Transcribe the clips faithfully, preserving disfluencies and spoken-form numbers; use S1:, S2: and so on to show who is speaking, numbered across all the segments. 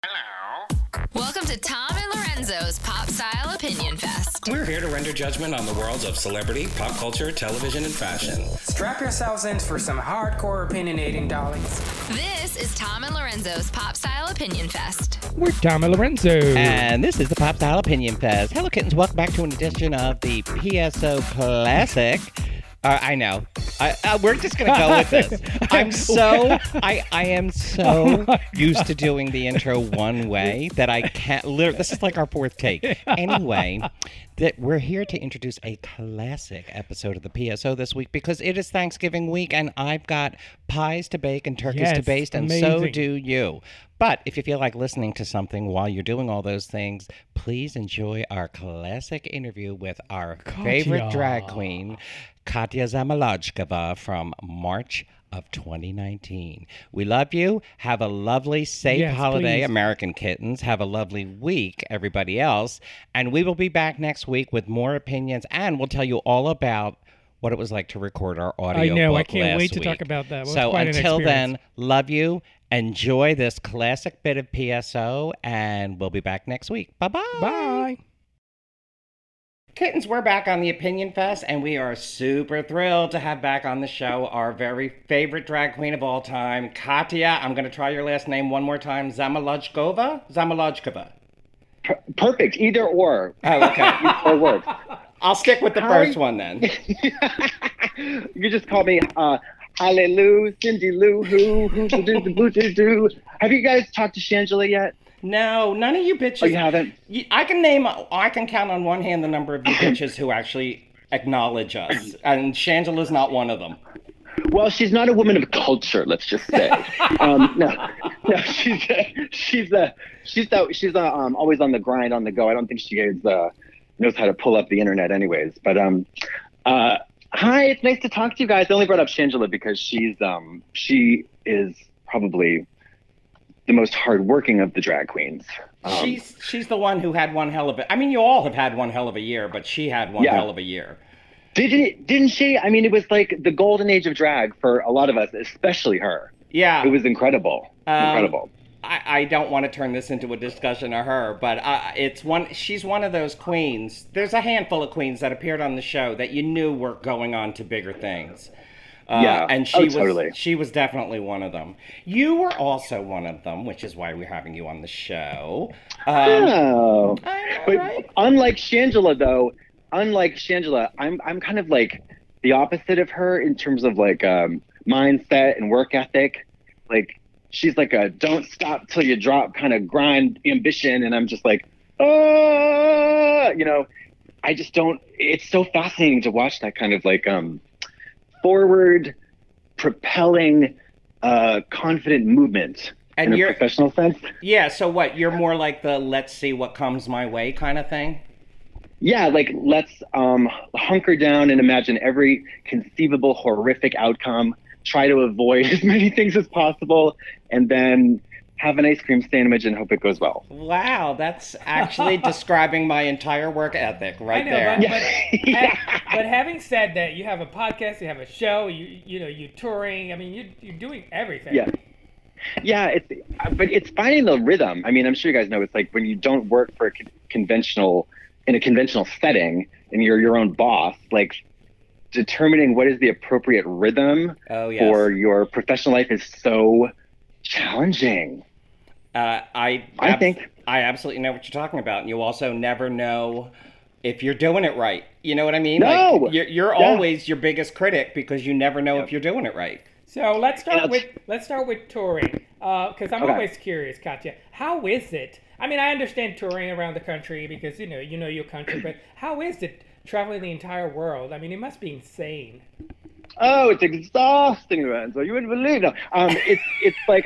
S1: Welcome to Tom and Lorenzo's Pop Style Opinion Fest.
S2: We're here to render judgment on the worlds of celebrity, pop culture, television, and fashion.
S3: Strap yourselves in for some hardcore opinionating, darlings.
S1: This is Tom and Lorenzo's Pop Style Opinion Fest.
S4: We're Tom and Lorenzo.
S5: And this is the Pop Style Opinion Fest. Hello, kittens. Welcome back to an edition of the P S O Classic. Uh, I know. I, uh, we're just going to go with this. I'm so, I, I am so oh used to doing the intro one way that I can't, literally, this is like our fourth take. Anyway, that we're here to introduce a classic episode of the P S O this week because it is Thanksgiving week and I've got pies to bake and turkeys
S4: yes,
S5: to baste, and
S4: amazing.
S5: so do you. But if you feel like listening to something while you're doing all those things, please enjoy our classic interview with our
S4: Katya.
S5: favorite drag queen, Katya Zamolodchikova, from March of twenty nineteen. We love you. Have a lovely, safe
S4: yes,
S5: holiday,
S4: please.
S5: American kittens. Have a lovely week, everybody else. And we will be back next week with more opinions, and we'll tell you all about what it was like to record our audio
S4: I know.
S5: book
S4: I can't
S5: last
S4: wait to
S5: week.
S4: talk about that. It was
S5: So
S4: quite an
S5: until
S4: experience.
S5: then, love you. Enjoy this classic bit of P S O, and we'll be back next week. Bye-bye.
S4: Bye.
S5: Kittens, we're back on the Opinion Fest, and we are super thrilled to have back on the show our very favorite drag queen of all time, Katya. I'm going to try your last name one more time. Zamolodchikova? Zamolodchikova.
S6: Per- perfect. Either or.
S5: Oh, okay.
S6: Either or works.
S5: I'll stick with the
S6: How
S5: first
S6: are-
S5: one then.
S6: You just call me uh, Hallelujah, Cindy Lou, who, who, do, do, do, do, do. Have you guys talked to Shangela yet?
S5: No, none of you bitches.
S6: Oh, you haven't?
S5: You- I can name, I can count on one hand the number of you bitches who actually acknowledge us, and Shangela's not one of them.
S6: Well, she's not a woman of culture, let's just say. um, no, no, she's uh, she's uh, she's uh, she's uh, um, always on the grind, on the go. I don't think she is, uh, knows how to pull up the internet, anyways. But um, uh, hi, it's nice to talk to you guys. I only brought up Shangela because she's um, she is probably the most hardworking of the drag queens. Um,
S5: she's she's the one who had one hell of a. I mean, you all have had one hell of a year, but she had one
S6: Yeah.
S5: hell of a year.
S6: Didn't it, didn't she? I mean, it was like the golden age of drag for a lot of us, especially her.
S5: Yeah,
S6: It was incredible.
S5: Um,
S6: incredible.
S5: I, I don't want to turn this into a discussion of her, but uh, it's one. She's one of those queens. There's a handful of queens that appeared on the show that you knew were going on to bigger things. Uh,
S6: Yeah.
S5: and she
S6: Oh,
S5: was
S6: totally.
S5: she was definitely one of them. You were also one of them, which is why we're having you on the show. Um,
S6: oh.
S5: I know,
S6: But
S5: right?
S6: unlike Shangela, though, unlike Shangela, I'm I'm kind of like the opposite of her in terms of like um, mindset and work ethic. Like she's like a don't stop till you drop kind of grind ambition, and I'm just like, oh, you know, I just don't. It's so fascinating to watch that kind of like um, forward, propelling, uh, confident movement
S5: And
S6: in a
S5: you're-
S6: professional sense.
S5: Yeah. So what? You're more like the let's see what comes my way kind of thing.
S6: Yeah, like let's um, hunker down and imagine every conceivable horrific outcome, try to avoid as many things as possible, and then have an ice cream sandwich and hope it goes well.
S5: Wow, that's actually describing my entire work ethic right
S7: I know,
S5: there.
S7: but,
S6: Yeah.
S7: but,
S6: Yeah.
S7: ha- but having said that, you have a podcast, you have a show, you you know, you're touring. I mean, you you're doing everything.
S6: Yeah. Yeah, it's but it's finding the rhythm. I mean, I'm sure you guys know it's like when you don't work for a con- conventional in a conventional setting and you're your own boss, like determining what is the appropriate rhythm
S5: Oh, yes.
S6: for your professional life is so challenging.
S5: Uh, I
S6: I
S5: abs-
S6: think-
S5: I absolutely know what you're talking about, and you also never know if you're doing it right. You know what I mean?
S6: No!
S5: Like, you're you're
S6: Yeah.
S5: always your biggest critic because you never know if you're doing it right.
S7: So let's start
S6: Yeah.
S7: with let's start with touring, because I'm
S6: Okay.
S7: always curious, Katya. How is it? I mean, I understand touring around the country because you know you know your country, but how is it traveling the entire world? I mean, it must be insane.
S6: Oh, it's exhausting, man. So you wouldn't believe. No, um, it's it's like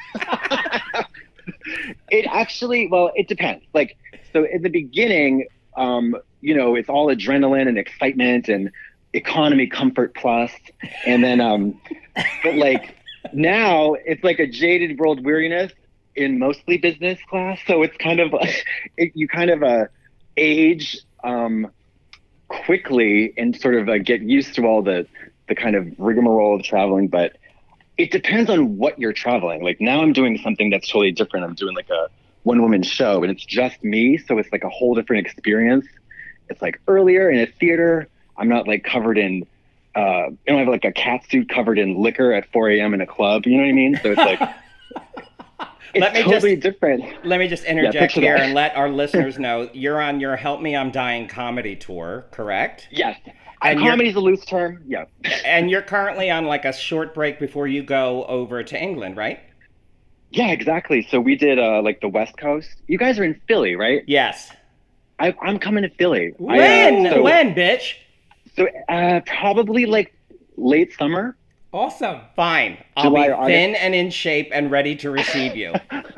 S6: it actually. Well, it depends. Like, so in the beginning, um, you know, it's all adrenaline and excitement and economy comfort plus, and then, um, but like now it's like a jaded world weariness in mostly business class. So it's kind of it, you kind of uh, age um, quickly and sort of uh, get used to all the the kind of rigmarole of traveling, but it depends on what you're traveling. Like now I'm doing something that's totally different. I'm doing like a one woman show, and it's just me. So it's like a whole different experience. It's like earlier in a theater. I'm not like covered in, uh, I don't have like a cat suit covered in liquor at four a.m. in a club. You know what I mean? So it's like, it's
S5: Let me
S6: totally
S5: just,
S6: different.
S5: Let me just interject
S6: picture
S5: here
S6: that.
S5: and let our listeners know you're on your Help Me I'm Dying comedy tour, correct?
S6: Yes.
S5: And you're-
S6: Comedy's a loose term. Yeah.
S5: And you're currently on like a short break before you go over to England, right?
S6: Yeah, exactly. So we did uh, like the West Coast. You guys are in Philly, right?
S5: Yes.
S6: I, I'm coming to Philly.
S5: When?
S6: I, uh, so,
S5: when, bitch?
S6: So uh, probably like late summer.
S7: Awesome.
S5: Fine. I'll
S6: July
S5: be
S6: or
S5: thin and in shape and ready to receive you.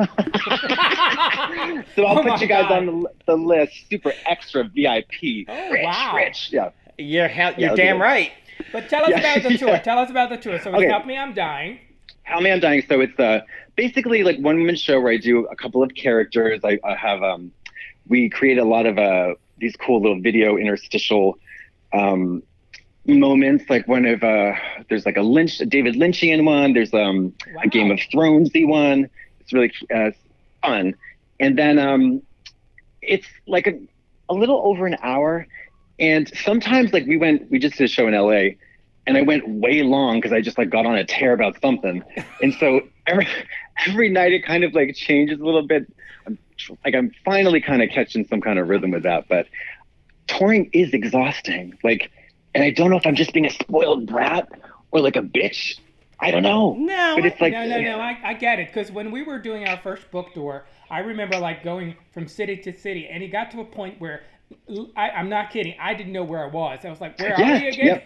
S6: So I'll
S7: Oh
S6: put
S7: my
S6: you guys
S7: God.
S6: on the, the list. Super extra V I P.
S7: Oh,
S6: rich,
S7: wow.
S6: rich. Yeah.
S5: You're hell, you're
S6: I'll do
S5: damn
S6: it.
S5: right.
S7: But tell us
S6: Yeah,
S7: about the tour.
S6: yeah.
S7: Tell us about the tour. So it's
S6: Okay.
S7: Help Me, I'm Dying.
S6: How Me I'm Dying. So it's uh, basically like one woman show where I do a couple of characters. I, I have um, we create a lot of uh these cool little video interstitial um moments. Like one of uh, there's like a Lynch, a David Lynchian one. There's um
S7: Wow.
S6: a Game of Thronesy one. It's really uh, fun. And then um, it's like a, a little over an hour. And sometimes like we went, we just did a show in L A, and I went way long because I just like got on a tear about something. And so every every night it kind of like changes a little bit. I'm tr- like I'm finally kind of catching some kind of rhythm with that. But touring is exhausting. Like, and I don't know if I'm just being a spoiled brat or like a bitch. I don't know.
S5: No,
S6: but it's like
S7: no, no, no. I, I get it. Because when we were doing our first book tour, I remember like going from city to city, and it got to a point where I, I'm not kidding. I didn't know where I was. I was like, "Where
S6: Yeah,
S7: are we again?"
S6: yep.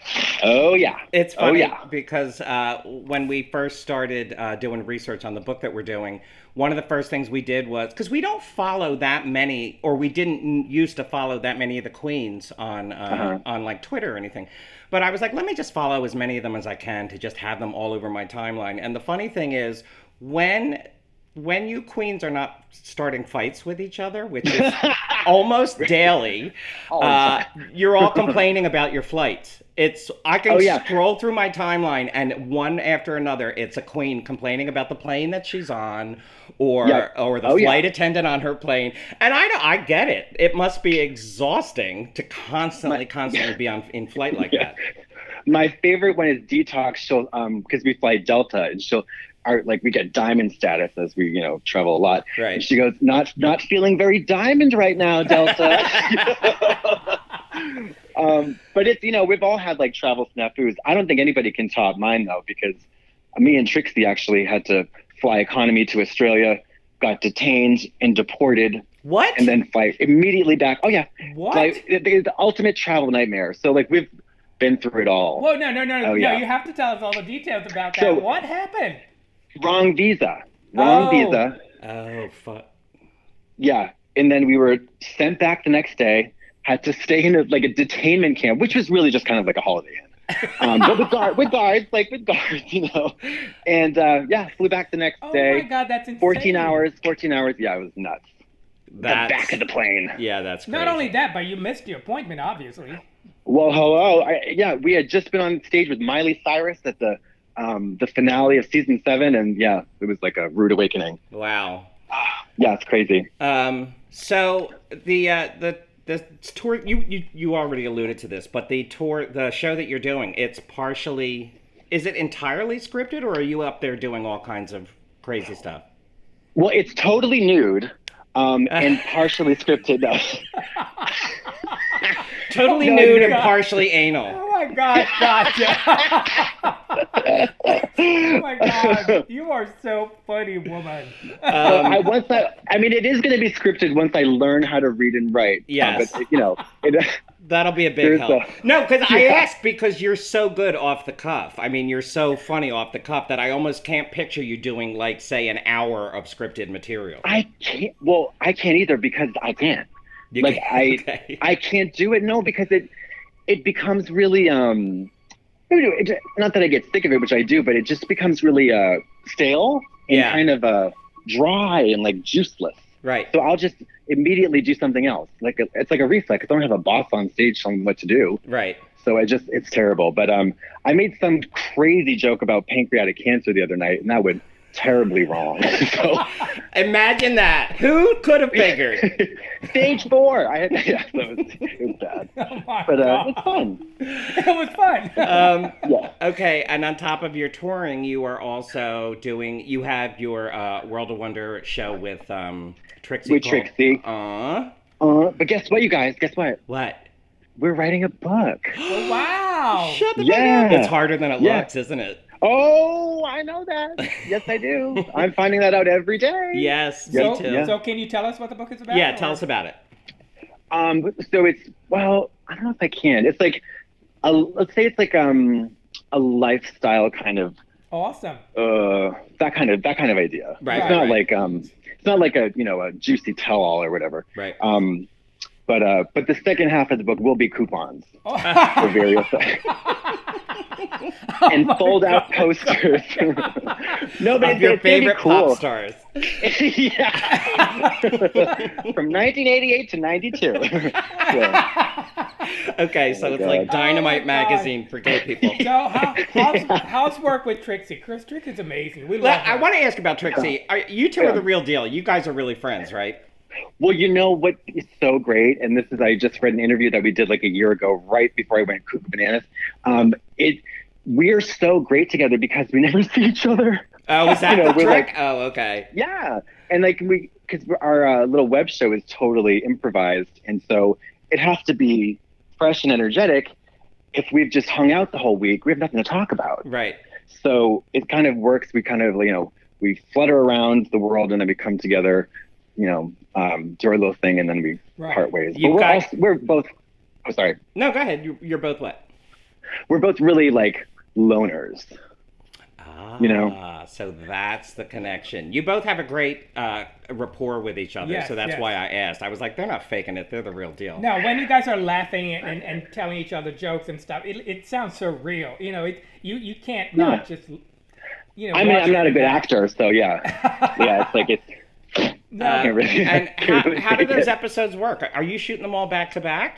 S6: Oh yeah.
S5: It's
S6: Oh,
S5: funny
S6: yeah.
S5: because uh, when we first started uh, doing research on the book that we're doing, one of the first things we did was, because we don't follow that many, or we didn't used to follow that many of the queens on uh,
S6: Uh-huh.
S5: on like Twitter or anything. But I was like, let me just follow as many of them as I can to just have them all over my timeline. And the funny thing is, when when you queens are not starting fights with each other, which is almost daily,
S6: All the
S5: uh,
S6: time.
S5: you're all complaining about your flights. It's I can
S6: Oh, yeah.
S5: scroll through my timeline, and one after another, it's a queen complaining about the plane that she's on, or
S6: Yeah.
S5: or the
S6: Oh, yeah.
S5: flight attendant on her plane. And I I get it. It must be exhausting to constantly, constantly be on in flight like
S6: Yeah.
S5: that.
S6: My favorite one is Detox. She'll um because we fly Delta, and she'll our like we get diamond status as we you know travel a lot.
S5: Right.
S6: And she goes, not not feeling very diamond right now, Delta. um, but it's you know we've all had like travel snafus. I don't think anybody can top mine though, because me and Trixie actually had to fly economy to Australia, got detained and deported,
S5: What?
S6: and then fly immediately back. Oh yeah,
S7: What?
S6: like the, the, the ultimate travel nightmare. So like we've been through it all.
S7: Whoa, no, no, no,
S6: Oh,
S7: no!
S6: yeah.
S7: You have to tell us all the details about that.
S6: So-
S7: What happened?
S6: Wrong visa. Wrong
S7: Oh.
S6: visa.
S5: Oh fuck.
S6: Yeah. And then we were sent back the next day, had to stay in a, like a detainment camp, which was really just kind of like a holiday inn. Um, but with, guard, with guards, like with guards, you know. And uh, yeah, flew back the next
S7: Oh
S6: day.
S7: my God, that's insane.
S6: fourteen hours, fourteen hours. Yeah, it was nuts. The
S5: That's
S6: back of the plane.
S5: yeah. That's crazy.
S7: Not only that, but you missed your appointment, obviously.
S6: Well, hello. I, yeah, we had just been on stage with Miley Cyrus at the um, the finale of season seven. And yeah, it was like a rude awakening.
S5: Wow.
S6: Yeah, it's crazy.
S5: Um. So the uh, the the tour you, you you already alluded to this, but the tour, the show that you're doing, it's partially. Is it entirely scripted, or are you up there doing all kinds of crazy stuff?
S6: Well, it's totally nude um, and partially scripted. No.
S5: Totally
S6: No,
S5: nude
S6: no.
S5: and partially anal.
S7: Oh my God, gotcha. Oh my God, you are so funny, woman.
S6: So
S5: Um,
S6: I once I, I mean, it is going to be scripted once I learn how to read and write.
S5: Yes.
S6: Uh, but you know, it,
S5: That'll be a big
S6: There's
S5: help.
S6: a-
S5: No, because I
S6: Yeah.
S5: asked because you're so good off the cuff. I mean, you're so funny off the cuff that I almost can't picture you doing, like, say, an hour of scripted material.
S6: I can't. Well, I can't either because I can't.
S5: You
S6: like
S5: can't-
S6: I,
S5: okay.
S6: I can't do it. No, because it, it becomes really um, it, not that I get sick of it, which I do, but it just becomes really uh stale and
S5: Yeah.
S6: kind of uh dry and like juiceless.
S5: Right.
S6: So I'll just immediately do something else. Like a, it's like a reflex. I don't have a boss on stage telling me what to do.
S5: Right.
S6: So I just, it's terrible. But um, I made some crazy joke about pancreatic cancer the other night, and that would terribly wrong. So
S5: Imagine that. Who could have figured?
S6: stage four. I had yeah, so it was, it was bad,
S7: Oh my
S6: but uh,
S7: God.
S6: it's fun.
S7: It was fun.
S5: Um,
S6: Yeah.
S5: okay, and on top of your touring, you are also doing. You have your uh, World of Wonder show with um, Trixie.
S6: With
S5: Cole.
S6: Trixie.
S5: Uh,
S6: Uh, but guess what, you guys? Guess what?
S5: what?
S6: We're writing a book.
S7: Oh, wow.
S5: Shut the
S6: Yeah.
S5: fuck up. It's harder than it
S6: Yeah.
S5: looks, isn't it?
S6: Oh, I know that. Yes, I do. I'm finding that out every day.
S5: Yes,
S7: So,
S5: me too.
S6: Yeah.
S7: so can you tell us what the book is about?
S5: Yeah,
S7: or-
S5: tell us about it.
S6: Um, so it's well, I don't know if I can. It's like, a, let's say it's like um a lifestyle kind of
S7: Awesome.
S6: uh that kind of that kind of idea.
S5: Right,
S6: It's
S5: right,
S6: not
S5: right.
S6: like um it's not like a you know a juicy tell-all or whatever.
S5: Right.
S6: Um, but uh but the second half of the book will be coupons
S7: Oh.
S6: for various and
S7: my
S6: fold out
S7: God.
S6: posters. No, but
S5: Of
S6: it's,
S5: your
S6: it's gonna be
S5: favorite
S6: cool.
S5: pop stars.
S6: Yeah. From nineteen eighty-eight to ninety-two. Yeah.
S5: Okay, so
S6: Oh my
S5: it's like
S6: God.
S5: Dynamite
S7: Oh my God.
S5: magazine for gay people.
S7: So how, how's, how's work with Trixie? Chris Trixie's amazing. We love
S5: Well,
S7: her.
S5: I want to ask about Trixie. Are, you two are the real deal. You guys are really friends, right?
S6: Well, you know what is so great, and this is I just read an interview that we did like a year ago, right before I went cuckoo bananas. Um, it we're so great together because we never see each other.
S5: Oh, is that
S6: You know,
S5: the
S6: we're
S5: trick?
S6: like-
S5: oh, okay.
S6: Yeah, and like we because our uh, little web show is totally improvised, and so it has to be fresh and energetic. If we've just hung out the whole week, we have nothing to talk about.
S5: Right.
S6: So it kind of works. We kind of, you know, we flutter around the world and then we come together, you know, um, do our little thing and then we
S7: Right.
S6: part ways.
S5: You
S6: But we're,
S5: guys-
S6: also, we're both, oh, sorry.
S5: No, go ahead. You, you're both what?
S6: We're both really like loners.
S5: Ah,
S6: You know?
S5: so that's the connection. You both have a great uh, rapport with each other,
S7: Yes,
S5: so that's
S7: yes.
S5: why I asked. I was like, they're not faking it; they're the real deal.
S7: No, when you guys are laughing and, and, and telling each other jokes and stuff, it, it sounds so real. You know, it you, you can't not just, you know.
S6: I mean,
S7: watch
S6: I'm
S7: it
S6: not a
S7: and
S6: good
S7: laugh.
S6: actor, so yeah. Yeah, it's like it's,
S7: No,
S5: Uh,
S6: can't really-
S5: and
S6: can't
S5: how,
S6: really
S5: how do
S6: take
S5: those
S6: it.
S5: episodes work? Are you shooting them all back to back?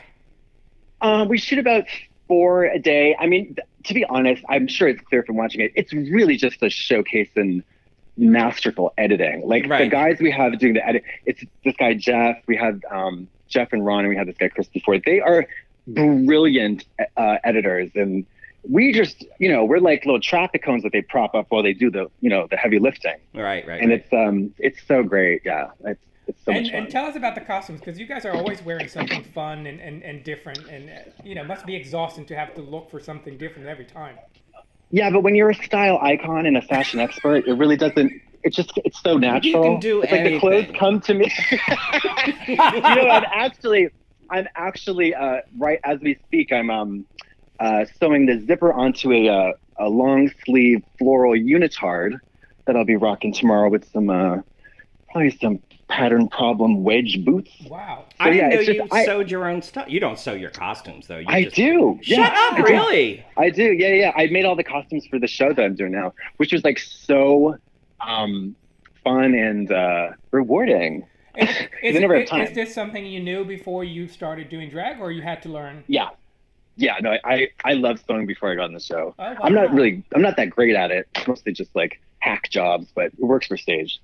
S6: Uh, we shoot about four a day. I mean, th- to be honest, I'm sure it's clear from watching it. It's really just a showcase in masterful editing. Like the
S5: Right.
S6: guys we have doing the edit, it's this guy Jeff. We had um, Jeff and Ron, and we had this guy Chris before. They are brilliant uh, editors, and we just, you know, we're like little traffic cones that they prop up while they do the, you know, the heavy lifting.
S5: Right, right.
S6: And
S5: right.
S6: it's um, it's so great. Yeah, it's it's so
S7: and,
S6: much fun.
S7: and tell us about the costumes, because you guys are always wearing something fun and, and, and different, and uh, you know, it must be exhausting to have to look for something different every time.
S6: Yeah, but when you're a style icon and a fashion expert, it really doesn't. It's just it's so natural.
S5: can do
S6: it's like the clothes
S5: anything.
S6: come to me. You know, I'm actually, I'm actually uh, right as we speak. I'm um, uh, sewing the zipper onto a uh, a long sleeve floral unitard that I'll be rocking tomorrow with some uh, probably some pattern problem wedge boots.
S7: Wow.
S5: I didn't
S6: yeah,
S5: know
S6: it's just-
S5: you
S6: I-
S5: sewed your own stuff. You don't sew your costumes, though. You
S6: I
S5: just...
S6: do.
S5: Shut
S6: yeah,
S5: up!
S6: I do.
S5: Really?
S6: I do, yeah, yeah. I made all the costumes for the show that I'm doing now, which was like so um, fun and uh, rewarding.
S7: Is,
S6: They
S7: is,
S6: never have
S7: is,
S6: time.
S7: is this something you knew before you started doing drag, or you had to learn?
S6: Yeah, yeah. No, I I love sewing before I got on the show.
S7: Oh, wow.
S6: I'm not really, I'm not that great at it. It's mostly just like hack jobs, but it works for stage.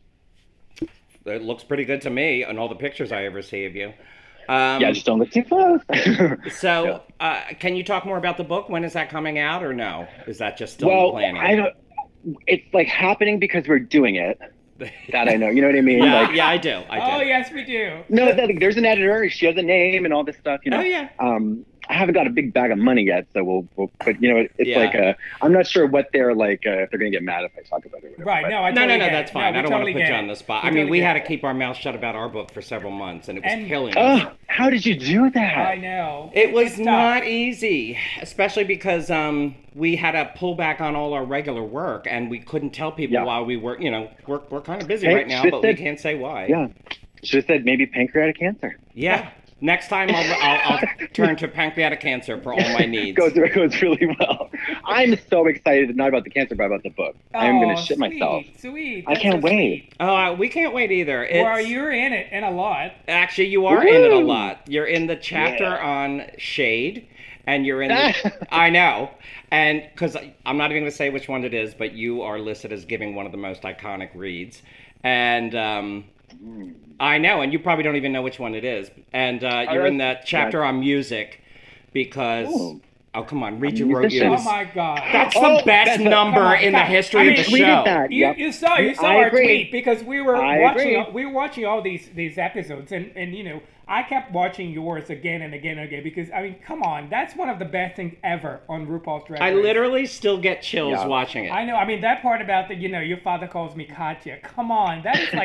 S5: It looks pretty good to me on all the pictures I ever see of you. Um,
S6: Yeah, just don't look too close.
S5: So, uh, can you talk more about the book? When is that coming out, or no? Is that just still in
S6: well,
S5: planning?
S6: I don't. It's like happening because we're doing it. That I know. You know what I mean?
S5: yeah,
S6: like,
S5: yeah, I do. I do.
S7: Oh yes, we do.
S6: No, that, like, there's an editor. She has a name and all this stuff. You know.
S5: Oh, yeah.
S6: Um, I haven't got a big bag of money yet, so we'll. we'll but you know, it's
S5: Yeah.
S6: like a. I'm not sure what they're like. Uh, if they're gonna get mad if I talk about it. Or whatever,
S7: Right.
S6: but-
S7: No, I
S5: No, no,
S7: totally
S5: no,
S7: get
S5: that's
S7: it.
S5: fine.
S7: No,
S5: I don't
S7: we
S5: want
S7: totally
S5: to put you
S7: get
S5: on
S7: it.
S5: the spot.
S7: We
S5: I mean,
S7: totally
S5: we
S7: get
S5: had
S7: it.
S5: to keep our mouths shut about our book for several months, and it was
S7: And-
S5: killing us.
S6: Oh, how did you do that?
S7: I know.
S5: It was
S7: It's tough.
S5: not easy, especially because um, we had to pull back on all our regular work, and we couldn't tell people
S6: Yeah.
S5: while we were, you know, we're, we're kind of busy
S6: Hey,
S5: right now,
S6: she
S5: but we
S6: said-
S5: can't say why.
S6: Yeah. Should have said maybe pancreatic cancer.
S5: Yeah. Next time I'll, I'll, I'll turn to pancreatic cancer for all my needs.
S6: goes it goes really well. I'm so excited, not about the cancer, but about the book. I'm gonna
S7: Oh,
S6: shit
S7: sweet,
S6: myself.
S7: Sweet.
S6: I
S7: That's
S6: can't
S7: so
S6: wait.
S7: sweet.
S5: Oh, uh, we can't wait either. It's,
S7: Well, you're in it, and a lot.
S5: Actually, you are in it a
S6: Woo!
S5: lot. You're in the chapter
S6: Yeah.
S5: on shade, and you're in the, I know, and because I'm not even going to say which one it is, but you are listed as giving one of the most iconic reads, and um, I know, and you probably don't even know which one it is, and uh, you're in that chapter on music, because, Ooh. oh come on, read your wrote
S7: Oh my God.
S5: That's
S6: oh,
S5: the best
S6: that's
S5: number
S7: a,
S5: in the history
S7: I mean,
S5: of the
S6: we
S5: show.
S6: did that.
S7: You,
S6: Yep.
S7: you saw you saw
S6: I
S7: our
S6: agree.
S7: tweet because we were
S6: I
S7: watching
S6: agree.
S7: we were watching all these these episodes and, and you know I kept watching yours again and again and again because I mean come on, that's one of the best things ever on RuPaul's Drag Race.
S5: I literally still get chills
S6: Yeah.
S5: watching it.
S7: I know. I mean that part about the you know your father calls me Katya. Come on, that is like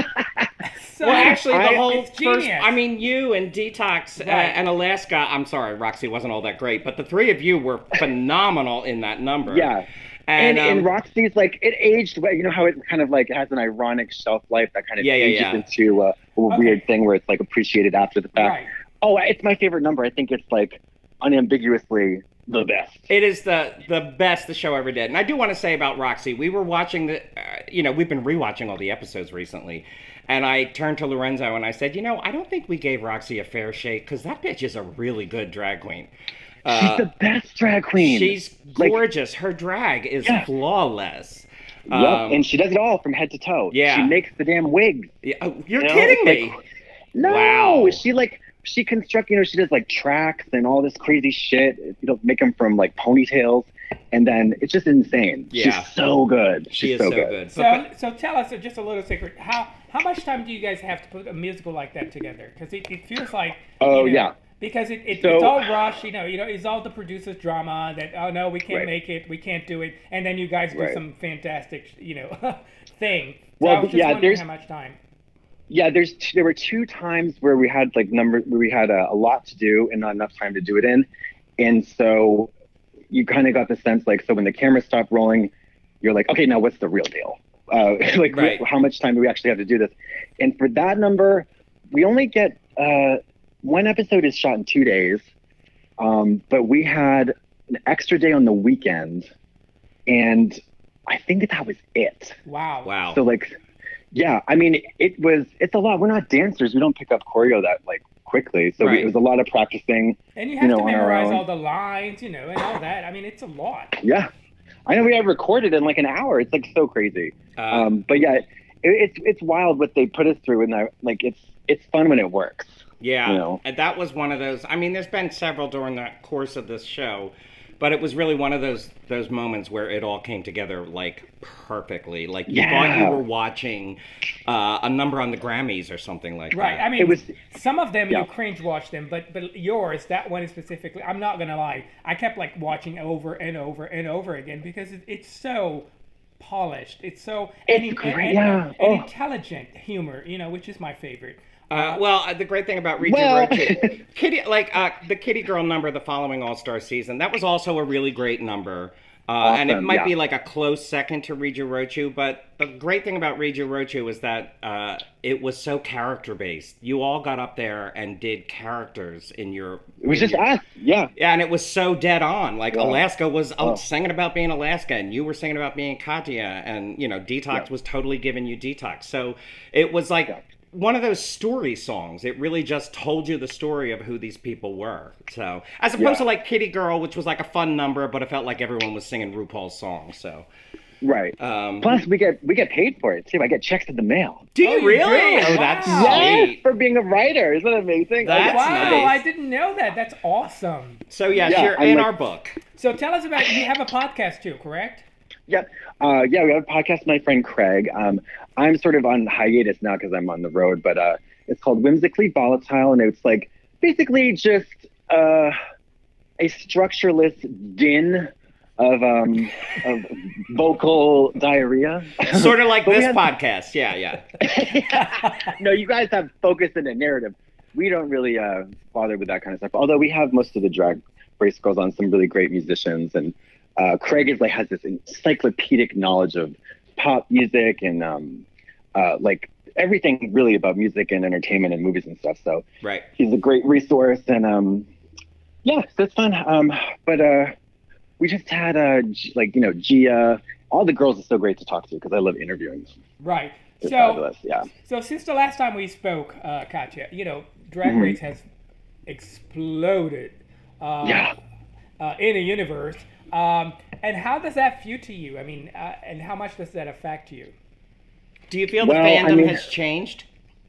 S7: so
S5: Well, actually, the
S6: I-
S5: whole
S7: it's
S5: first,
S7: genius.
S5: I mean, you and Detox uh,
S7: Right.
S5: and Alaska, I'm sorry, Roxy wasn't all that great, but the three of you were phenomenal in that number.
S6: Yeah.
S5: And,
S6: And,
S5: um,
S6: and Roxy's like it aged. well, You know how it kind of like has an ironic shelf life that kind of
S5: Yeah, yeah,
S6: ages
S5: yeah.
S6: into a, a
S7: Okay.
S6: weird thing where it's like appreciated after the fact.
S7: Right.
S6: Oh, it's my favorite number. I think it's like unambiguously the best.
S5: It is the the best the show ever did. And I do want to say about Roxy, we were watching the, uh, you know, we've been rewatching all the episodes recently. And I turned to Lorenzo and I said, you know, I don't think we gave Roxy a fair shake because that bitch is a really good drag queen. Uh,
S6: She's the best drag queen.
S5: She's
S6: Like-
S5: gorgeous. Her drag is
S6: Yeah.
S5: flawless.
S6: Yep,
S5: Um,
S6: and she does it all from head to toe.
S5: Yeah.
S6: She makes the damn wigs.
S5: yeah, oh, you're
S6: You know,
S5: kidding
S6: it's
S5: me.
S6: like- No,
S5: Wow.
S6: she like she construct. You know, she does like tracks and all this crazy shit. You know, make them from like ponytails, and then it's just insane.
S5: Yeah.
S6: She's so good.
S5: She
S6: She's
S5: is so good.
S7: So, so tell us uh, just a little secret. How how much time do you guys have to put a musical like that together? Because it, it feels like
S6: Oh,
S7: you know,
S6: yeah.
S7: Because it, it
S6: So-
S7: it's all rushed, you know. You know, it's all the producer's drama that oh no, we can't
S6: Right.
S7: make it, we can't do it, and then you guys do
S6: Right.
S7: some fantastic, you know, thing. So
S6: Well,
S7: I was just
S6: yeah,
S7: wondering
S6: there's-
S7: how much time.
S6: Yeah, there's t- there were two times where we had like number where we had a, a lot to do and not enough time to do it in, and so you kind of got the sense like so when the camera stopped rolling, you're like, okay, now what's the real deal? Uh, like
S5: Right.
S6: wh- how much time do we actually have to do this? And for that number, we only get uh, one episode is shot in two days, um, but we had an extra day on the weekend, and I think that was it.
S7: Wow.
S5: Wow.
S6: So like, yeah, I mean, it was, it's a lot. We're not dancers. We don't pick up choreo that like quickly. So we,
S5: Right.
S6: it was a lot of practicing.
S7: And you have
S6: you know,
S7: to
S6: on our
S7: memorize
S6: own.
S7: all the lines, you know, and all that. I mean, it's a lot.
S6: Yeah. I know we had recorded in like an hour. It's like so crazy.
S5: Uh,
S6: um, but yeah, it, it's, it's wild what they put us through. And I, like, it's, it's fun when it works.
S5: Yeah,
S6: you know.
S5: and that was one of those. I mean, there's been several during the course of this show, but it was really one of those those moments where it all came together like perfectly. Like you
S6: Yeah.
S5: thought you were watching uh, a number on the Grammys or something like
S7: Right.
S5: that.
S7: I mean,
S6: It was-
S7: some of them
S6: yeah.
S7: you cringe watch them, but but yours, that one specifically, I'm not gonna lie, I kept like watching over and over and over again because it, it's so polished. It's so
S6: It's
S7: and,
S6: great,
S7: and,
S6: yeah.
S7: and,
S6: Oh.
S7: intelligent humor, you know, which is my favorite.
S5: Uh, well, uh, the great thing about Riju
S6: Well-
S5: Rochu, Kitty, like uh, the Kitty Girl number, the following All Star season, that was also a really great number. Uh, and it
S6: Awesome,
S5: might
S6: yeah.
S5: be like a close second to Riju Rochu, but the great thing about Riju Rochu is that uh, it was so character based. You all got up there and did characters in your.
S6: It was
S5: in
S6: just
S5: your-
S6: us. Yeah.
S5: Yeah, and it was so dead on. Like
S6: Yeah.
S5: Alaska was out
S6: Oh.
S5: singing about being Alaska, and you were singing about being Katya, and you know Detox
S6: Yeah.
S5: was totally giving you Detox. So it was like
S6: Yeah.
S5: one of those story songs. It really just told you the story of who these people were. So as opposed
S6: Yeah.
S5: to like Kitty Girl, which was like a fun number, but it felt like everyone was singing RuPaul's song. So
S6: Right.
S5: um,
S6: Plus we get, we get paid for it too. I get checks in the mail.
S5: do
S7: Oh,
S5: you
S7: you
S5: really?
S7: do?
S5: Oh, that's
S7: Wow.
S6: Yes,
S5: sweet.
S6: for being a writer. Isn't that amazing?
S5: That's
S7: wow,
S5: nice.
S7: I didn't know that. That's awesome.
S5: So yes,
S6: Yeah,
S5: you're
S6: I'm
S5: in
S6: like-
S5: our book.
S7: So tell us about you have a podcast too, correct?
S6: Yeah, uh, yeah, we have a podcast with my friend Craig. Um, I'm sort of on hiatus now because I'm on the road, but uh, it's called Whimsically Volatile, and it's like basically just uh, a structureless din of um, of vocal diarrhea.
S5: Sort of like
S6: But we
S5: this
S6: have-
S5: podcast. Yeah, yeah.
S6: No, you guys have focus and a narrative. We don't really uh, bother with that kind of stuff. Although we have most of the Drag Race girls on some really great musicians, and uh, Craig is like has this encyclopedic knowledge of pop music and um, uh, like everything really about music and entertainment and movies and stuff. So
S5: Right.
S6: he's a great resource, and um, yeah, so it's fun. Um, but uh, we just had uh, G- like you know Gia. All the girls are so great to talk to because I love interviewing them.
S7: Right.
S6: It's
S7: so
S6: fabulous. Yeah.
S7: So since the last time we spoke, uh, Katya, you know, Drag
S6: Mhm.
S7: Race has exploded. Uh,
S6: Yeah.
S7: uh, in a universe. Um, and how does that feel to you? I mean, uh, and how much does that affect you?
S5: Do you feel
S6: Well,
S5: the
S6: I
S5: fandom
S6: mean-
S5: has changed?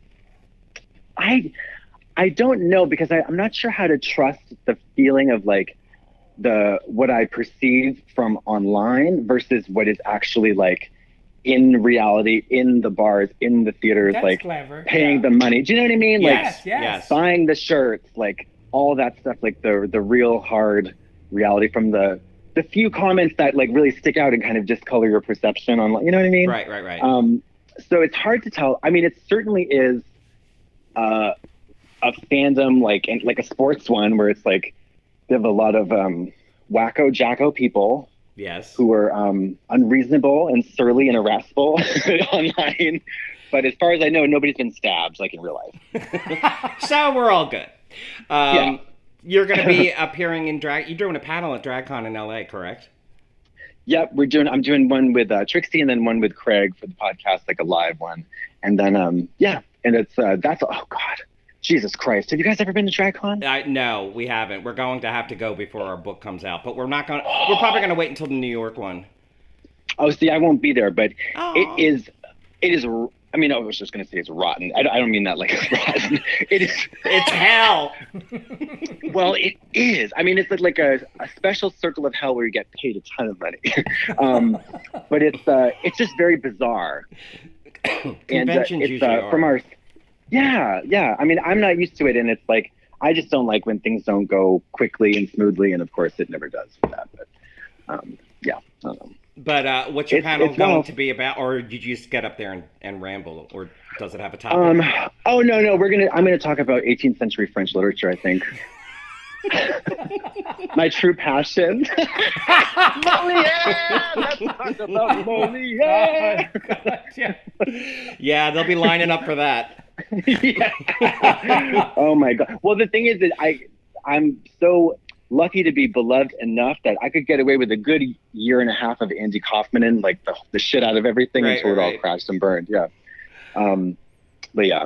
S6: I I don't know because I, I'm not sure how to trust the feeling of like the what I perceive from online versus what is actually like in reality, in the bars, in the theaters,
S7: That's
S6: like
S7: clever.
S6: paying
S7: Yeah.
S6: the money. Do you know what I mean?
S7: Yes,
S6: Like
S7: yes.
S5: yes.
S6: buying the shirts, like all that stuff, like the the real hard reality from the the few comments that like really stick out and kind of discolor your perception on, you know what I mean?
S5: Right, right, right.
S6: Um, so it's hard to tell. I mean, it certainly is uh, a fandom like and like a sports one where it's like they have a lot of um, wacko jacko people
S5: yes.
S6: who are um, unreasonable and surly and irascible online. But as far as I know, nobody's been stabbed like in real life.
S5: So we're all good. Um,
S6: Yeah.
S5: You're going to be appearing in drag. You're doing a panel at DragCon in L A, correct?
S6: Yep, we're doing. I'm doing one with uh, Trixie and then one with Craig for the podcast, like a live one. And then um, yeah, and it's uh, that's oh god, Jesus Christ! Have you guys ever been to DragCon?
S5: I, no, we haven't. We're going to have to go before our book comes out, but we're not going. We're probably going to wait until the New York one.
S6: Oh, see, I won't be there, but
S5: Aw.
S6: it is. It is. I mean, I was just going to say it's rotten. I, I don't mean that like rotten. It is.
S5: It's hell.
S6: Well, it is. I mean, it's like a, a special circle of hell where you get paid a ton of money. um, but it's uh, it's just very bizarre.
S5: Conventions
S6: and, uh, it's,
S5: usually
S6: uh,
S5: are.
S6: from our. Yeah, yeah. I mean, I'm not used to it, and it's like I just don't like when things don't go quickly and smoothly, and of course, it never does for that. But um, yeah. I don't know.
S5: But uh, what's your
S6: It's-
S5: panel
S6: it's
S5: going
S6: well-
S5: to be about, or did you just get up there and, and ramble, or does it have a topic?
S6: Um. Oh no, no. We're gonna. I'm gonna talk about eighteenth century French literature. I think. My true passion. Moliere. Let's talk about Moliere.
S7: Yeah.
S5: Yeah, they'll be lining up for that.
S6: Yeah. Oh my god. Well, the thing is that I, I'm so lucky to be beloved enough that I could get away with a good year and a half of Andy Kaufman and like the, the shit out of everything
S5: Right,
S6: until it all
S5: right.
S6: crashed and burned. Yeah. Um. But yeah.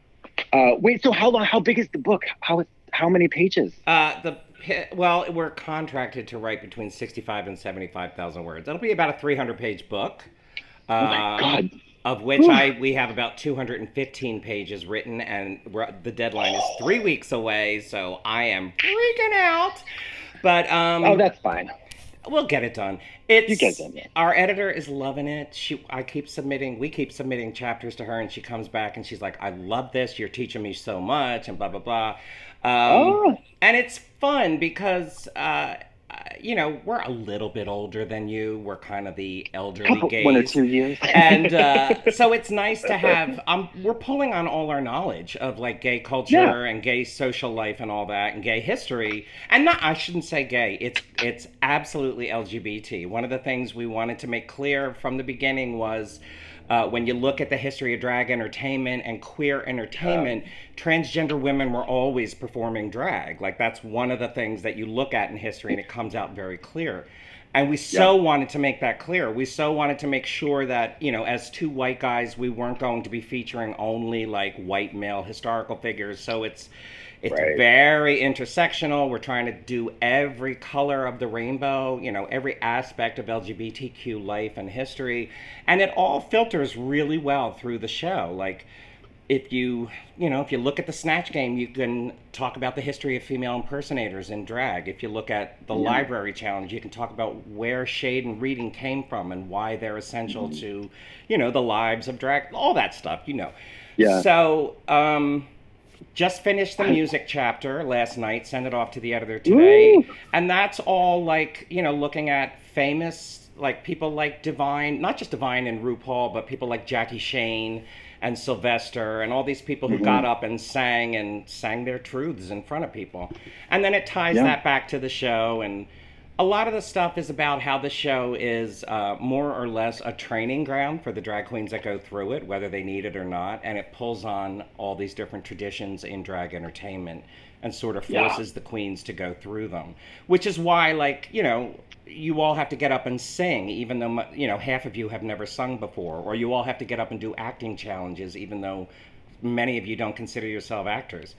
S6: Uh. Wait. So how long? How big is the book? How how many pages?
S5: Uh, the pi- well, we're contracted to write between sixty-five and seventy-five thousand words. It'll be about a three hundred page book. Uh,
S6: Oh my god.
S5: Of which I we have about two hundred fifteen pages written, and we're, the deadline is three weeks away. So I am freaking out. But um,
S6: Oh, that's fine.
S5: we'll get it done. It's
S6: You get it done, yeah.
S5: Our editor is loving it. She, I keep submitting. We keep submitting chapters to her, and she comes back and she's like, "I love this. You're teaching me so much," and blah blah blah. Um,
S6: Oh.
S5: And it's fun because. Uh, uh, you know, we're a little bit older than you. We're kind of the elderly
S6: Couple,
S5: gays.
S6: one or two years.
S5: And uh, so it's nice to have, um, we're pulling on all our knowledge of like gay culture
S6: Yeah.
S5: and gay social life and all that and gay history. And not, I shouldn't say gay, it's, it's absolutely L G B T. One of the things we wanted to make clear from the beginning was uh, when you look at the history of drag entertainment and queer entertainment, transgender women were always performing drag. Like that's one of the things that you look at in history and it comes out very clear. And we so wanted to make that clear. We so wanted to make sure that, you know, as two white guys, we weren't going to be featuring only like white male historical figures. So it's it's
S6: Right.
S5: very intersectional. We're trying to do every color of the rainbow, you know, every aspect of L G B T Q life and history. And it all filters really well through the show. Like if you, you know, if you look at the Snatch Game, you can talk about the history of female impersonators in drag. If you look at the Library Challenge, you can talk about where shade and reading came from and why they're essential to, you know, the lives of drag, all that stuff, you know.
S6: Yeah.
S5: So, um, just finished the music chapter last night, sent it off to the editor today.
S6: Woo!
S5: And that's all like, you know, looking at famous, like people like Divine, not just Divine and RuPaul, but people like Jackie Shane and Sylvester and all these people who got up and sang and sang their truths in front of people. And then it ties
S6: Yeah.
S5: that back to the show. And a lot of the stuff is about how the show is uh, more or less a training ground for the drag queens that go through it, whether they need it or not. And it pulls on all these different traditions in drag entertainment and sort of
S6: Yeah.
S5: forces the queens to go through them. Which is why, like, you know, you all have to get up and sing, even though, mu- you know, half of you have never sung before. Or you all have to get up and do acting challenges, even though many of you don't consider yourself actors.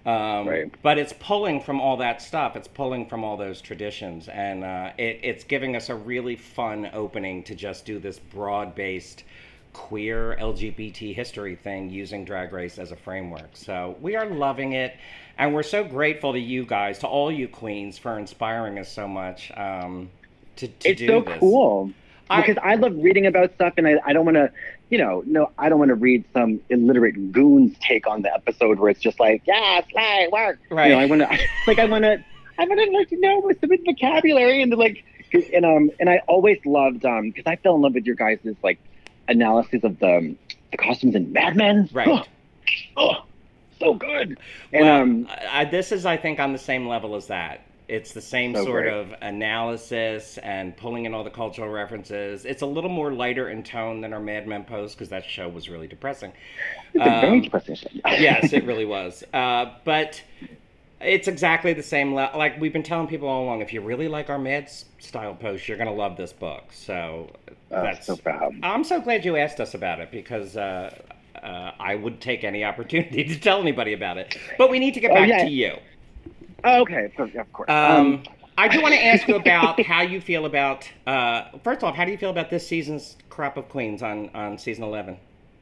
S5: Um,
S6: Right.
S5: But it's pulling from all that stuff. It's pulling from all those traditions. And uh, it, it's giving us a really fun opening to just do this broad-based queer L G B T history thing using Drag Race as a framework. So we are loving it. And we're so grateful to you guys, to all you queens, for inspiring us so much um, to, to
S6: it's
S5: do
S6: so
S5: this.
S6: cool.
S5: I-
S6: Because I love reading about stuff, and I, I don't want to, you know, no, I don't want to read some illiterate goon's take on the episode where it's just like, yeah, slay, work.
S5: Right.
S6: You know, I want to, like, I want to, I want to like to know what's the vocabulary and the like, and um, and I always loved um, because I fell in love with your guys' like analysis of the um, the costumes in Mad Men.
S5: Right.
S6: Oh, oh, so good. And
S5: Well,
S6: um,
S5: I, this is, I think, on the same level as that. It's the same
S6: So
S5: sort
S6: great.
S5: of analysis and pulling in all the cultural references. It's a little more lighter in tone than our Mad Men post because that show was really depressing.
S6: it's a very
S5: Um,
S6: depressing show.
S5: yes, it really was. Uh, but it's exactly the same. Le- like we've been telling people all along, if you really like our Mad style post, you're going to love this book. So
S6: Oh,
S5: that's.
S6: so proud.
S5: I'm so glad you asked us about it because uh, uh, I would take any opportunity to tell anybody about it. But we need to get
S6: Oh,
S5: back
S6: yeah.
S5: to you.
S6: Oh, okay, so, of course.
S5: Um, I do want to ask you about how you feel about. Uh, first off, how do you feel about this season's crop of queens on, on season eleven?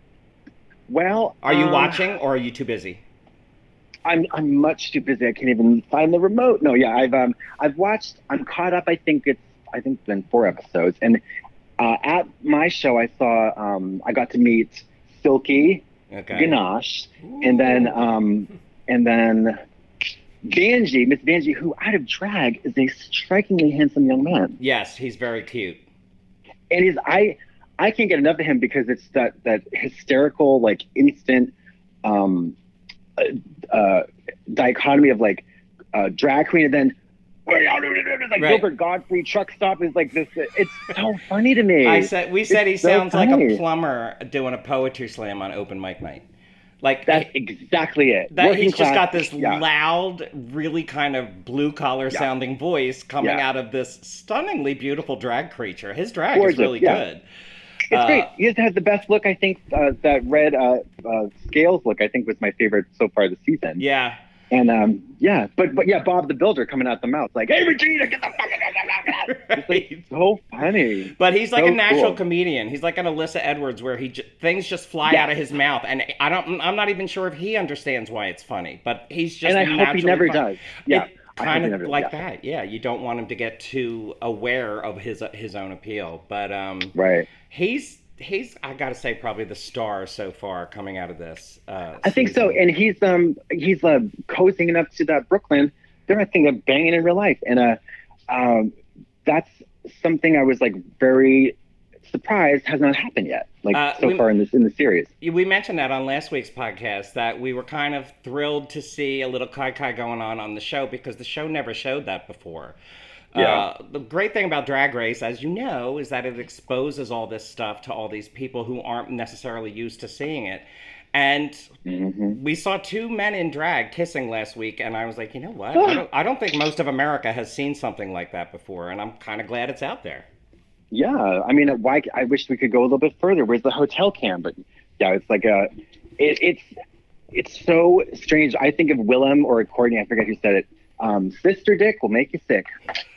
S6: well,
S5: Are you
S6: um,
S5: watching or are you too busy?
S6: I'm I'm much too busy. I can't even find the remote. No, yeah, I've um I've watched. I'm caught up. I think it's I think it's been four episodes. And uh, at my show, I saw um I got to meet Silky,
S5: Okay.
S6: Ganache, and then um and then Vanjie, Miss Vanjie, who out of drag is a strikingly handsome young man.
S5: Yes, he's very cute.
S6: And he's I I can't get enough of him because it's that that hysterical like instant um uh, uh dichotomy of like uh drag queen and then like
S5: Right.
S6: Gilbert Godfrey truck stop is like this. It's so funny to me.
S5: I said we said he
S6: It's so
S5: sounds like a
S6: funny.
S5: plumber doing a poetry slam on open mic night. Like
S6: That's exactly it.
S5: that
S6: Working
S5: he's just
S6: class-
S5: got this
S6: yeah.
S5: loud, really kind of blue collar
S6: Yeah.
S5: sounding voice coming
S6: Yeah.
S5: out of this stunningly beautiful drag creature. His drag
S6: Gorgeous,
S5: is really
S6: yeah.
S5: good.
S6: It's
S5: Uh,
S6: great. He has the best look. I think uh, that red uh, uh, scales look. I think was my favorite so far this season.
S5: Yeah.
S6: And um, yeah, but but yeah, Bob the Builder coming out the mouth like, "Hey Regina, get the fuck out!" It's like so funny.
S5: But he's like
S6: So
S5: a natural
S6: cool.
S5: comedian. He's like an Alyssa Edwards, where he j- things just fly
S6: Yeah.
S5: out of his mouth, and I don't. I'm not even sure if he understands why it's funny, but he's just.
S6: And I hope he
S5: naturally
S6: never
S5: fun-
S6: does. Yeah,
S5: It
S6: I hope
S5: kind
S6: he
S5: of
S6: never-
S5: like
S6: yeah.
S5: that. Yeah, you don't want him to get too aware of his his own appeal, but um,
S6: Right.
S5: he's he's I gotta say probably the star so far coming out of this. Uh,
S6: I think so.
S5: season.
S6: And he's um he's uh cozying up to that Brooklyn. They're I think they're banging in real life, and uh um that's something I was like very surprised has not happened yet. Like
S5: Uh,
S6: so
S5: we-
S6: far in this in the series.
S5: We mentioned that on last week's podcast that we were kind of thrilled to see a little kai kai going on on the show because the show never showed that before.
S6: Yeah.
S5: Uh, the great thing about Drag Race, as you know, is that it exposes all this stuff to all these people who aren't necessarily used to seeing it. And
S6: Mm-hmm.
S5: we saw two men in drag kissing last week, and I was like, you know what? I don't, I don't think most of America has seen something like that before, and I'm kind of glad it's out there.
S6: Yeah, I mean, why? I wish we could go a little bit further. Where's the hotel cam? But yeah, it's like a, it, it's it's so strange. I think of Willem or Courtney. I forget who said it. Um, Sister Dick will make you sick.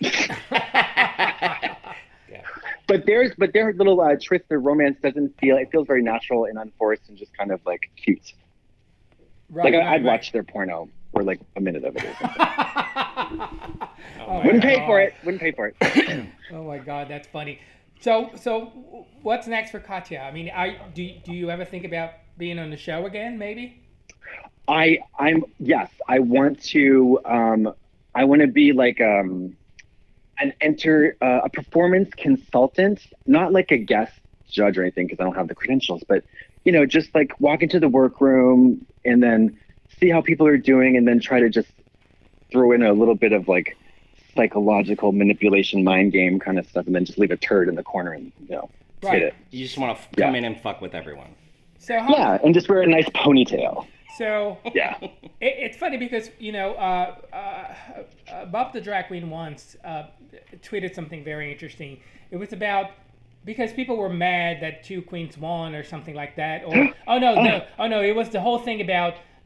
S6: But there's but their little uh, twist, their romance doesn't feel. It feels very natural and unforced and just kind of like cute.
S7: Right,
S6: Like I,
S7: right,
S6: I'd
S7: right.
S6: watch their porno for like a minute of it. Or something.
S7: Oh my
S6: Wouldn't pay
S7: God.
S6: for it. Wouldn't pay for it.
S7: Oh my God, that's funny. So, so what's next for Katya? I mean, I do. Do you ever think about being on the show again? Maybe.
S6: I I'm yes. I want to. Um, I want to be like um, an enter uh, a performance consultant, not like a guest judge or anything because I don't have the credentials, but you know, just like walk into the workroom and then see how people are doing, and then try to just throw in a little bit of like psychological manipulation, mind game kind of stuff, and then just leave a turd in the corner and you know
S7: Right.
S6: hit it.
S5: You just want to f-
S6: Yeah.
S5: come in and fuck with everyone.
S7: So how,
S6: Yeah, and just wear a nice ponytail.
S7: So
S6: Yeah.
S7: it, it's funny because you know uh, uh, uh, Bob the Drag Queen once uh, tweeted something very interesting. It was about because people were mad that two queens won or something like that. Or oh no no oh no it was the whole thing about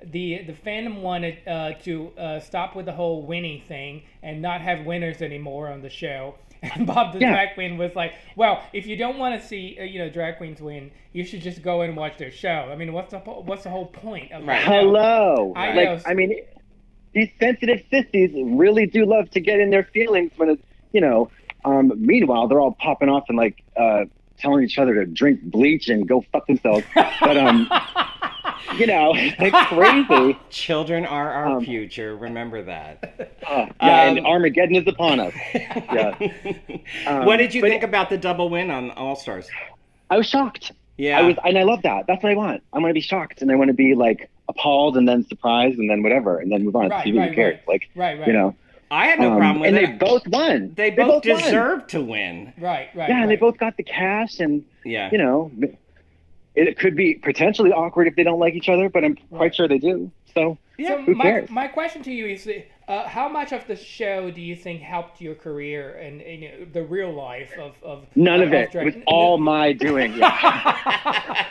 S7: the the fandom wanted uh, to uh, stop with the whole winning thing and not have winners anymore on the show. And Bob the
S6: Yeah.
S7: drag queen was like, "Well, if you don't want to see uh, you know drag queens win, you should just go and watch their show. I mean, what's the po- what's the whole point of
S5: Right.
S7: the show?"
S6: Hello.
S7: I
S6: like,
S7: know.
S6: I mean, these sensitive sissies really do love to get in their feelings when it's, you know, um, meanwhile, they're all popping off and like uh, telling each other to drink bleach and go fuck themselves. But, um, you know, it's crazy.
S5: Children are our
S6: Um,
S5: future. Remember that.
S6: Uh, yeah,
S5: Um,
S6: and Armageddon is upon us. Yeah. Um,
S5: what did you
S6: but
S5: think about the double win on All Stars?
S6: I was shocked.
S5: Yeah.
S6: I was, and I love that. That's what I want. I want to be shocked, and I want to be like appalled, and then surprised, and then whatever, and then move on.
S7: Right,
S6: See who
S7: right,
S6: cares?
S7: right.
S6: Like,
S7: Right, right.
S6: you know.
S5: I had no
S6: Um,
S5: problem with
S6: and
S5: it.
S6: they both won.
S5: They both,
S6: won.
S5: deserved to win.
S7: Right, right.
S6: Yeah, and they
S7: right.
S6: both got the cash, and
S5: Yeah.
S6: you know, it, it could be potentially awkward if they don't like each other, but I'm quite
S7: Right.
S6: sure they do. So,
S7: So
S6: who
S7: my,
S6: cares?
S7: my question to you is, uh, how much of the show do you think helped your career and, and you know, the real life of, of
S6: None of
S7: of
S6: it.
S7: drag-
S6: It was all my doing. Yeah.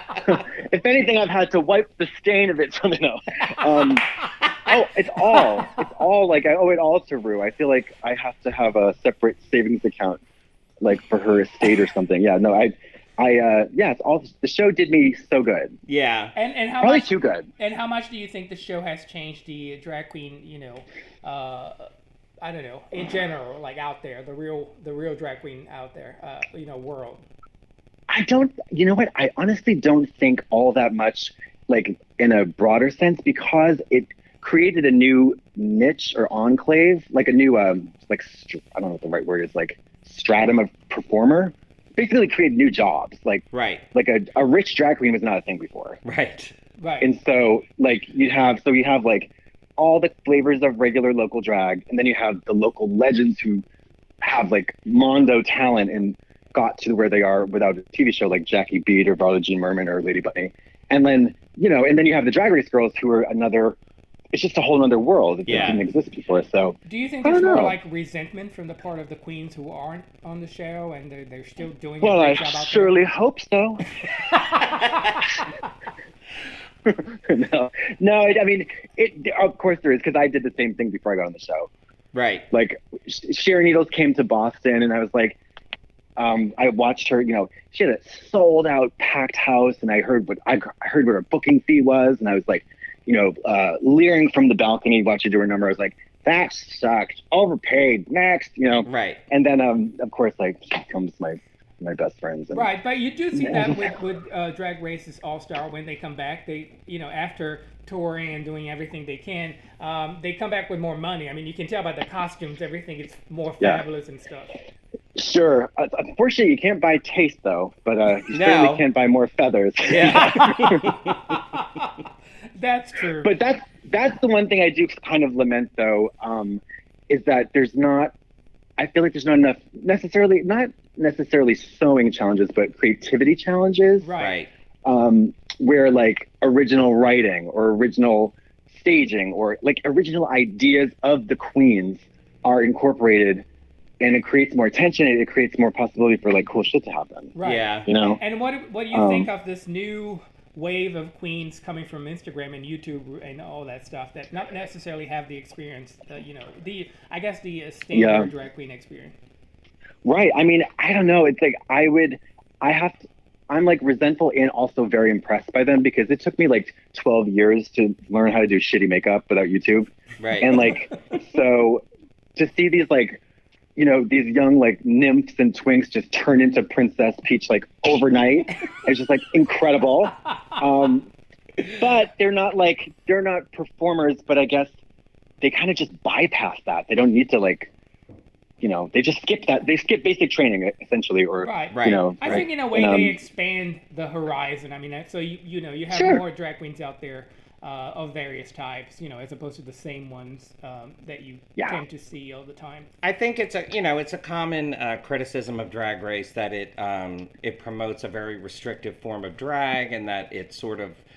S6: If anything, I've had to wipe the stain of it from no. Um, oh, it's all. It's all like I owe it all to Rue. I feel like I have to have a separate savings account, like for her estate or something. Yeah. No, I, I, uh, yeah. It's all. The show did me so good.
S5: Yeah.
S7: And and how
S6: Probably
S7: much
S6: too good.
S7: and how much do you think the show has changed the drag queen? You know, uh, I don't know, in general, like out there, the real the real drag queen out there, uh, you know, world.
S6: I don't, you know what? I honestly don't think all that much, like in a broader sense, because it created a new niche or enclave, like a new, um, like, str- I don't know what the right word is, like stratum of performer. Basically created new jobs. Like,
S5: Right.
S6: like a, a rich drag queen was not a thing before.
S5: Right.
S7: Right.
S6: And so, like, you have, so you have like all the flavors of regular local drag, and then you have the local legends who have like Mondo talent and got to where they are without a T V show, like Jackie Beat or Varla Jean Merman or Lady Bunny. And then, you know, and then you have the Drag Race girls who are another, it's just a whole other world that
S5: Yeah.
S6: didn't exist before. So,
S7: Do you think
S6: I
S7: there's
S6: don't
S7: more
S6: know.
S7: like resentment from the part of the queens who aren't on the show and they're, they're still doing
S6: well,
S7: a
S6: I
S7: great job out
S6: surely hope so. no, no, I mean, it, of course there is, because I did the same thing before I got on the show.
S5: Right.
S6: Like, Sherry Needles came to Boston, and I was like, um, I watched her, you know, she had a sold out packed house, and I heard what I, I heard what her booking fee was, and I was like, you know, uh, leering from the balcony watching her do her number. I was like, that sucked, overpaid, next, you know.
S5: Right.
S6: And then, um, of course, like, she becomes my my best friends. And,
S7: Right, but you do see that with, with uh, Drag Race's All-Star when they come back. They, you know, after touring and doing everything they can, um, they come back with more money. I mean, you can tell by the costumes, everything is more
S6: Yeah.
S7: fabulous and stuff.
S6: Sure. Uh, unfortunately, you can't buy taste, though, but uh, you
S5: No.
S6: certainly can buy more feathers.
S5: Yeah.
S7: That's true.
S6: But that's that's the one thing I do kind of lament, though, um, is that there's not. I feel like there's not enough necessarily, not necessarily sewing challenges, but creativity challenges,
S7: right.
S5: Right.
S6: um, where like original writing or original staging or like original ideas of the queens are incorporated, and it creates more tension. It creates more possibility for like cool shit to happen.
S7: Right.
S5: Yeah.
S6: You know.
S7: And what what do you
S6: Um,
S7: think of this new wave of queens coming from Instagram and YouTube and all that stuff that not necessarily have the experience, uh, you know, the I guess the uh, standard
S6: Yeah.
S7: drag queen experience.
S6: Right. I mean, I don't know. It's like I would, I have to, I'm like resentful and also very impressed by them because it took me like twelve years to learn how to do shitty makeup without YouTube.
S5: Right.
S6: And like, so to see these like, you know, these young like nymphs and twinks just turn into Princess Peach like overnight, it's just like incredible. Um, but they're not like, they're not performers, but I guess they kind of just bypass that. They don't need to like, you know, they just skip that. They skip basic training essentially, or
S7: Right.
S5: Right.
S6: you know.
S7: I
S6: right?
S7: think in a way
S6: And, um,
S7: they expand the horizon. I mean, that- so you you know you have
S6: Sure.
S7: more drag queens out there uh, of various types, you know, as opposed to the same ones um, that you
S6: Yeah.
S7: tend to see all the time.
S5: I think it's a you know it's a common uh, criticism of Drag Race that it um, it promotes a very restrictive form of drag and that it sort of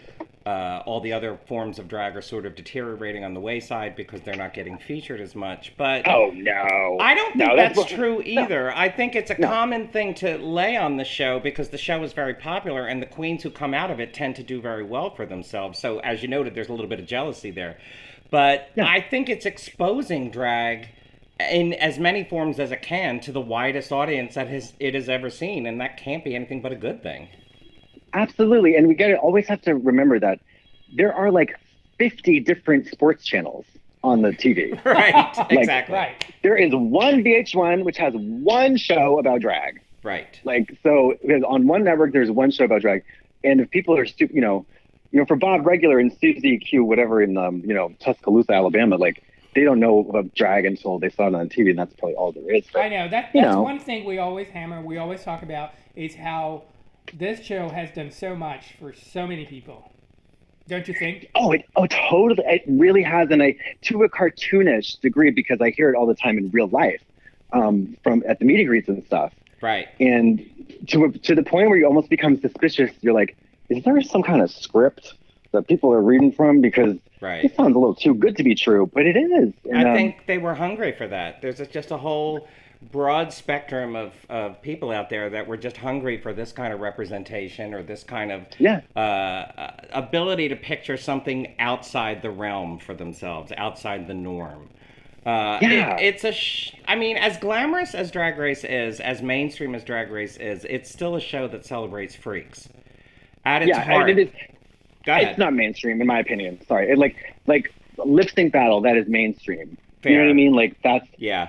S5: uh, all the other forms of drag are sort of deteriorating on the wayside because they're not getting featured as much. But
S6: Oh no,
S5: I don't think
S6: no,
S5: that's,
S6: what-
S5: true either.
S6: No.
S5: I think it's a
S6: No.
S5: common thing to lay on the show because the show is very popular and the queens who come out of it tend to do very well for themselves. So as you noted, there's a little bit of jealousy there. But
S6: Yeah.
S5: I think it's exposing drag in as many forms as it can to the widest audience that has, it has ever seen. And that can't be anything but a good thing.
S6: Absolutely, and we got to always have to remember that there are like fifty different sports channels on the T V.
S5: Right, exactly.
S7: Right.
S6: There is one V H one which has one show about drag.
S5: Right.
S6: Like, so because on one network there's one show about drag, and if people are stupid, you know, you know, for Bob Regular and Susie Q, whatever in um, you know, Tuscaloosa, Alabama, like they don't know about drag until they saw it on T V, and that's probably all there is. But,
S7: I know that.
S6: you
S7: That's
S6: know.
S7: one thing we always hammer. We always talk about is how this show has done so much for so many people. Don't you think?
S6: Oh, it, oh, totally. It really has, and I to a cartoonish degree because I hear it all the time in real life, um, from at the meet and greets and stuff.
S5: Right.
S6: And to to the point where you almost become suspicious. You're like, is there some kind of script that people are reading from? Because
S5: Right.
S6: it sounds a little too good to be true, but it is. And,
S5: I
S6: um,
S5: think they were hungry for that. There's a, just a whole broad spectrum of, of people out there that were just hungry for this kind of representation or this kind of
S6: Yeah.
S5: uh, ability to picture something outside the realm for themselves, outside the norm. Uh,
S6: Yeah.
S5: it, it's a. Sh- I mean, as glamorous as Drag Race is, as mainstream as Drag Race is, it's still a show that celebrates freaks. At its
S6: yeah,
S5: heart.
S6: and it is.
S5: Go ahead.
S6: It's not mainstream, in my opinion. Sorry, it, like like lip sync battle that is mainstream. You know
S5: Fair.
S6: what I mean? Like that's
S5: Yeah.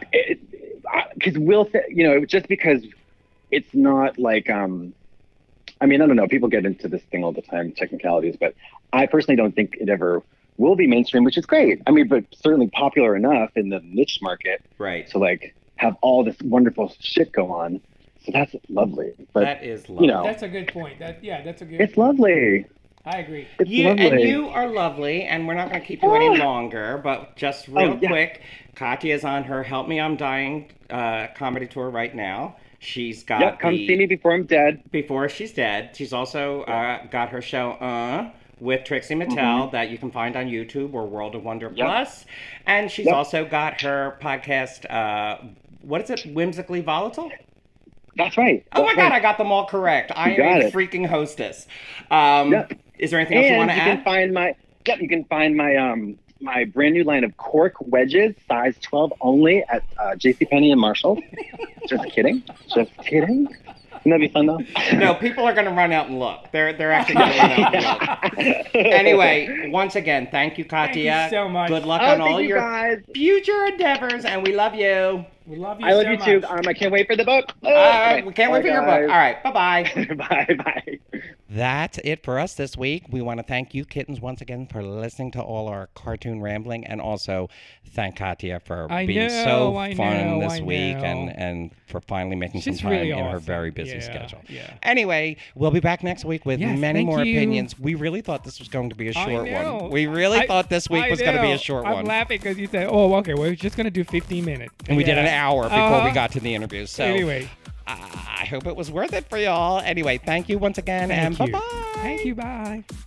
S6: because Will, th- you know, just because it's not like um, I mean, I don't know. People get into this thing all the time, technicalities, but I personally don't think it ever will be mainstream, which is great. I mean, but certainly popular enough in the niche market
S5: Right.
S6: to like have all this wonderful shit go on. So that's lovely. But
S5: That is lovely.
S6: you know,
S7: That's a good point. That yeah, that's a good.
S6: it's lovely.
S7: I agree.
S6: It's
S5: You
S6: lovely.
S5: and you are lovely, and we're not going to keep you any longer. But just real
S6: Oh, yeah.
S5: quick, Katya's on her "Help Me, I'm Dying" uh, comedy tour right now. She's got
S6: Yep, come
S5: the,
S6: see me before I'm dead.
S5: before she's dead. She's also uh, got her show "Uh" with Trixie Mattel that you can find on YouTube or World of Wonder
S6: Mm-hmm. Yep.
S5: Plus, and she's
S6: Yep.
S5: also got her podcast. Uh, what is it? Whimsically Volatile.
S6: That's right.
S5: Oh my
S6: That's
S5: God,
S6: right.
S5: I got them all correct. I am
S6: got
S5: a
S6: it.
S5: freaking hostess. Um,
S6: Yep.
S5: Is there anything else you
S6: And
S5: want
S6: you
S5: to
S6: can
S5: add?
S6: find my yep, you can find my um my brand new line of cork wedges, size twelve only at uh, JCPenney and Marshall. Just kidding. Just kidding. Wouldn't that be fun though?
S5: No, people are going to run out and look. They're they're actually going to run out and look. Anyway, once again, thank you, Katya.
S7: Thank you so much.
S5: Good luck
S6: Oh,
S5: on
S6: thank
S5: all
S6: you
S5: your
S6: guys.
S5: future endeavors, and we love you.
S7: We love you
S6: I love
S7: so
S6: you
S7: much.
S6: too. Um, I can't wait for the book.
S5: All right, we can't wait for
S6: Bye,
S5: your book.
S6: guys.
S5: All right, bye-bye.
S6: Bye bye.
S5: That's it for us this week. We want to thank you, kittens, once again for listening to all our cartoon rambling, and also thank Katya for
S7: I
S5: being
S7: know,
S5: so
S7: I
S5: fun
S7: know,
S5: this
S7: I
S5: week
S7: know.
S5: and, and for finally making
S7: She's
S5: some time
S7: really
S5: in her
S7: awesome.
S5: very busy
S7: Yeah,
S5: schedule.
S7: yeah.
S5: Anyway, we'll be back next week with
S7: Yes,
S5: many
S7: thank
S5: more
S7: you.
S5: opinions. We really thought this was going to be a
S7: I
S5: short
S7: know.
S5: one. We really
S7: I-
S5: thought this week
S7: I
S5: was going to be
S7: know.
S5: a short
S7: I'm
S5: one.
S7: laughing because you said, "Oh, okay, we're just gonna do fifteen minutes,"
S5: And we did an
S7: Yeah.
S5: hour before
S7: Uh-huh.
S5: we got to the interview. So
S7: Anyway,
S5: I hope it was worth it for y'all. Anyway, thank you once again,
S7: thank
S5: and
S7: you.
S5: bye-bye.
S7: Thank you. Bye.